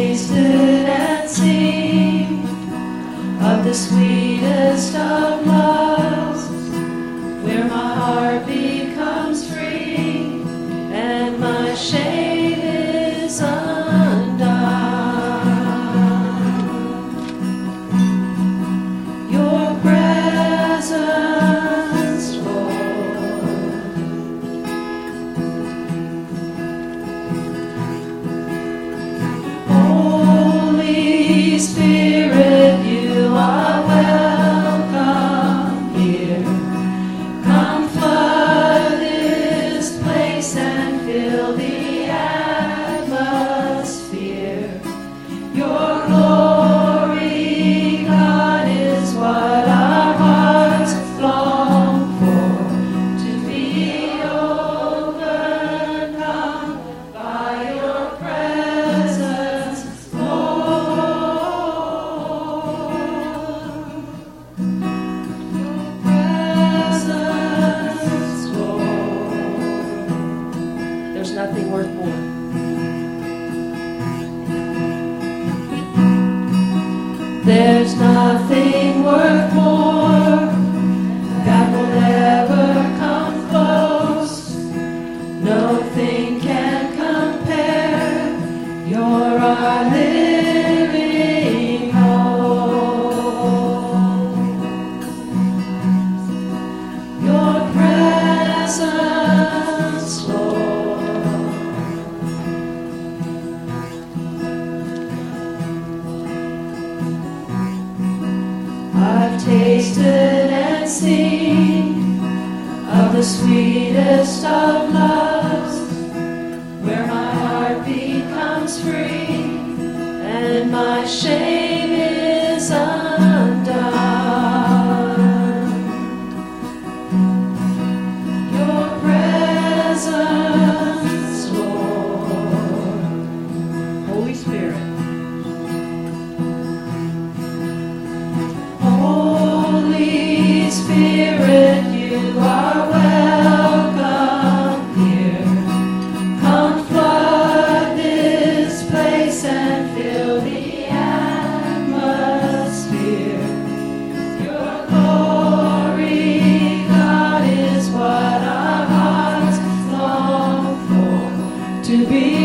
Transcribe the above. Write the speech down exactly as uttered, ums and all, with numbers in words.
tasted and seen of the sweetest of loves, where my heart becomes free and my shame is undone. Your presence, Lord, Holy Spirit, you are welcome here. Come flood this place and fill the atmosphere. Your glory, God, is what our hearts long for, to be overcome by your presence, Lord. Presence, Lord. There's nothing worth more. There's nothing worth more that will ever come close. Nothing can compare. You're our living hope. Your presence, Lord. I've tasted and seen of the sweetest of loves, where my heart becomes free and my shame is undone. Your presence, Lord. Holy Spirit. Holy Spirit, you are welcome here. Come flood this place and fill the atmosphere. Your glory, God, is what our hearts long for, to be